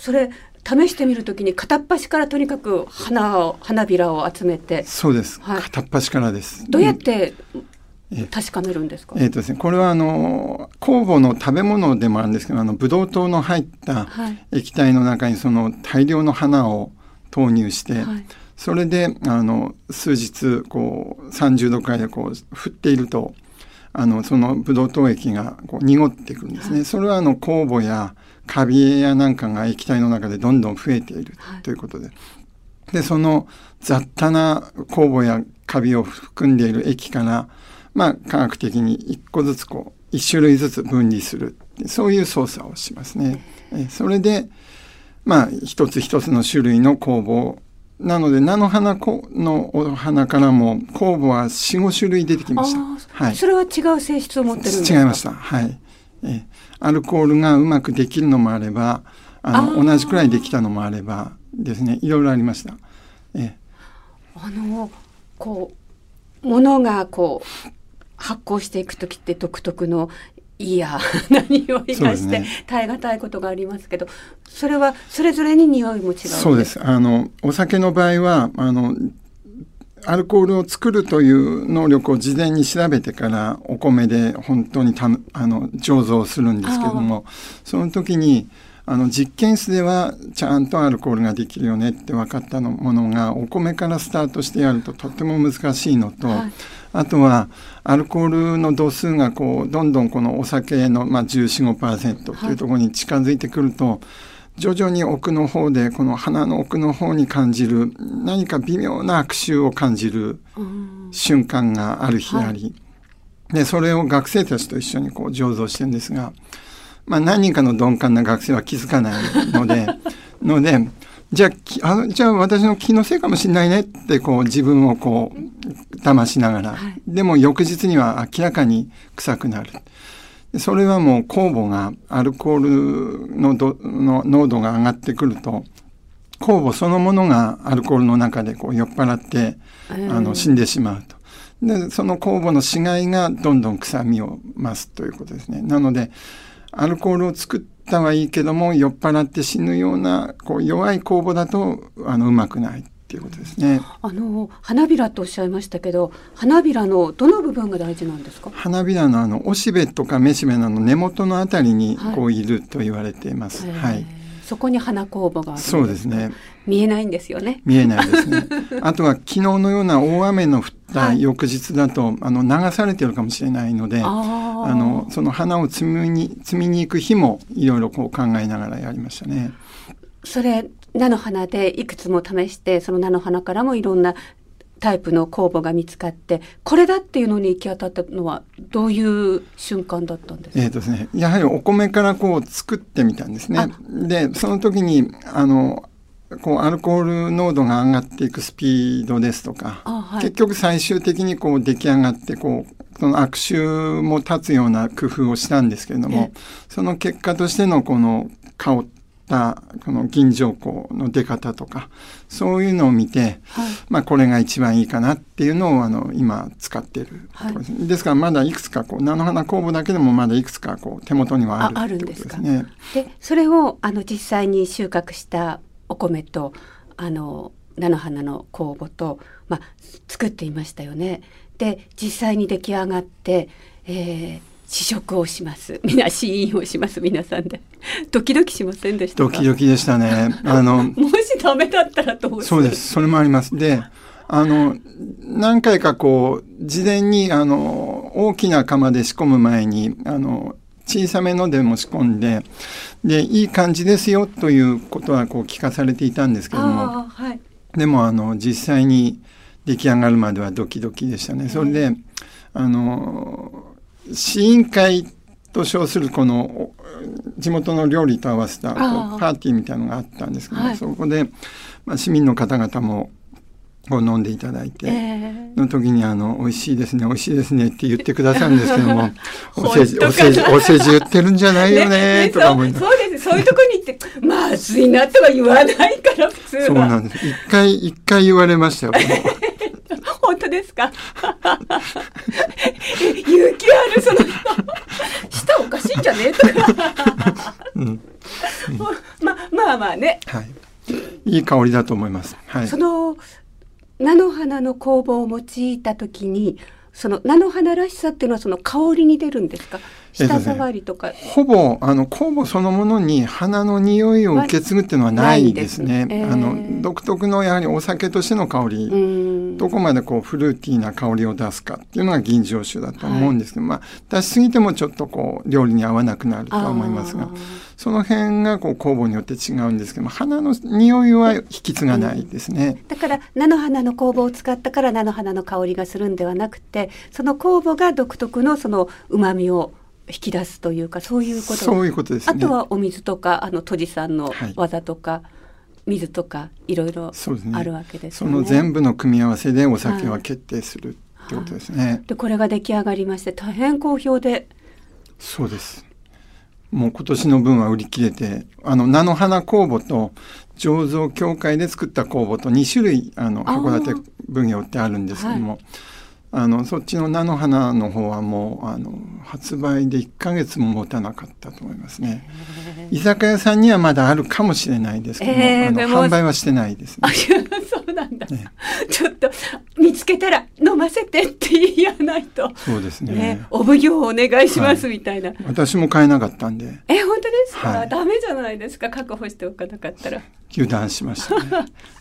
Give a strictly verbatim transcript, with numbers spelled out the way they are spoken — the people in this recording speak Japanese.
それ試してみるときに片っ端からとにかく花を花びらを集めて。 そうです、 はい、 片っ端からです。 どうやって確かめるんですか？ えーとですね、これはあの酵母の食べ物でもあるんですけど、あのブドウ糖の入った液体の中にその大量の花を投入して、はい、それであの数日こうさんじゅうどくらいでこう振っていると、あのそのブドウ糖液がこう濁ってくるんですね、はい、それはあの酵母やカビやなんかが液体の中でどんどん増えているということで、はい、でその雑多な酵母やカビを含んでいる液から、まあ、科学的にいっこずつこういち種類ずつ分離する、そういう操作をしますね。えそれで、まあ、一つ一つの種類の酵母なので、菜の花のお花からも酵母は よん、ご種類出てきました。はい、 それは違う性質を持ってるんですか？ 違いました。はい。えアルコールがうまくできるのもあれば、あの同じくらいできたのもあればですね、いろいろありました。えあのこう物がこう発酵していくときって独特のいや何を生かして耐え難いことがありますけど、それはそれぞれに匂いも違うんですか？ そうです。あのお酒の場合はあのアルコールを作るという能力を事前に調べてからお米で本当にたあの醸造するんですけども、その時にあの実験室ではちゃんとアルコールができるよねって分かったのものが、お米からスタートしてやるととても難しいのと、はい、あとはアルコールの度数がこうどんどんこのお酒の、まあ、じゅうよん、ごパーセント というところに近づいてくると、はい、徐々に奥の方でこの鼻の奥の方に感じる何か微妙な悪臭を感じる瞬間がある日あり、はい、でそれを学生たちと一緒にこう醸造してるんですが、まあ、何人かの鈍感な学生は気づかないのでのでじゃあ、あじゃあ私の気のせいかもしれないねってこう自分をこう騙しながら、はい、でも翌日には明らかに臭くなる。それはもう酵母がアルコールのどの濃度が上がってくると、酵母そのものがアルコールの中でこう酔っ払って、えー、あの死んでしまうと。でその酵母の死骸がどんどん臭みを増すということですね。なのでアルコールを作ったはいいけども、酔っ払って死ぬようなこう弱い酵母だとあのうまくないっていうことですね。 あの花びらとおっしゃいましたけど、花びらのどの部分が大事なんですか？ 花びらのあのおしべとかめしべの根元のあたりにこういると言われています。はい。はい、 そこに花酵母があるんですか？ そうですね。 見えないんですよね。 見えないですね。あとは昨日のような大雨の降った翌日だと、はい、あの流されているかもしれないので、ああのその花を摘みに摘みに行く日もいろいろこう考えながらやりましたね。 それ菜の花でいくつも試して、その菜の花からもいろんなタイプの酵母が見つかって、これだっていうのに行き当たったのはどういう瞬間だったんですか？ えーとですね、やはりお米からこう作ってみたんですね。でその時にあのこうアルコール濃度が上がっていくスピードですとか、はい、結局最終的にこう出来上がってこうその悪臭も立つような工夫をしたんですけれども、その結果としてのこの香ったこの銀条香の出方とかそういうのを見て、はい、まあこれが一番いいかなっていうのをあの今使っている、はい、ですからまだいくつかこう菜の花酵母だけでもまだいくつかこう手元にはあるってことですね。 でそれをあの実際に収穫したお米とあの菜の花の酵母と、まあ、作っていましたよね。で実際に出来上がって、えー、試食をします。みんな試飲をします。皆さんでドキドキしませんでしたか？ ドキドキでしたね。あのもしダメだったらどうする？ そうです。それもあります。であの何回かこう事前にあの大きな釜で仕込む前にあの小さめのでも仕込んで、でいい感じですよということはこう聞かされていたんですけども、はい、でもあの実際に出来上がるまではドキドキでしたね。それであの試飲会と称するこの地元の料理と合わせたこうパーティーみたいなのがあったんですけど、はい、そこで、まあ、市民の方々もこう飲んでいただいて、えー、の時にあの美味しいですね美味しいですねって言ってくださるんですけどもお世辞お世辞お世辞言ってるんじゃないよねとか思いながら、 そうです。そういうとこに行ってまずいなとは言わないから普通は。そうなんです。 一回一回言われましたよ。 本当ですか？勇気あるその人舌おかしいんじゃねえとか、うんうん、まままあまあね、 はい、いい香りだと思います。はい、 その菜の花の酵母を用いた時にその菜の花らしさっていうのはその香りに出るんですか？舌触りとか、 えっとね、ほぼあの酵母そのものに花の匂いを受け継ぐっていうのはないですね。 ですえー、 あの独特のやはりお酒としての香り、どこまでこうフルーティーな香りを出すかっていうのが吟醸酒だと思うんですけど、はい、まあ、出しすぎてもちょっとこう料理に合わなくなるとは思いますが、その辺がこう酵母によって違うんですけども、花の匂いは引き継がないですね。 だから菜の花の酵母を使ったから菜の花の香りがするんではなくて、その酵母が独特のその旨味を引き出すというか、そういうこと。 そういうことですね。 あとはお水とかあの杜氏さんの技とか、はい、水とかいろいろあるわけですよね。 その全部の組み合わせでお酒は決定するってことですね。はいはい、 でこれが出来上がりまして大変好評で。 そうです。もう今年の分は売り切れて、あの菜の花酵母と醸造協会で作った酵母とに種類あの函館分業ってあるんですけども、はい、あのそっちの菜の花の方はもうあの発売でいっかげつも持たなかったと思いますね。居酒屋さんにはまだあるかもしれないですけども、えー、あの販売はしてないですね。 そうなんだ、ね、ちょっと見つけたら飲ませてって言わないと。 そうです ね, ねお奉行お願いします、はい、みたいな。 私も買えなかったんで。 え本当ですか、 はい、 ダメじゃないですか、確保しておかなかったら。 油断しましたね。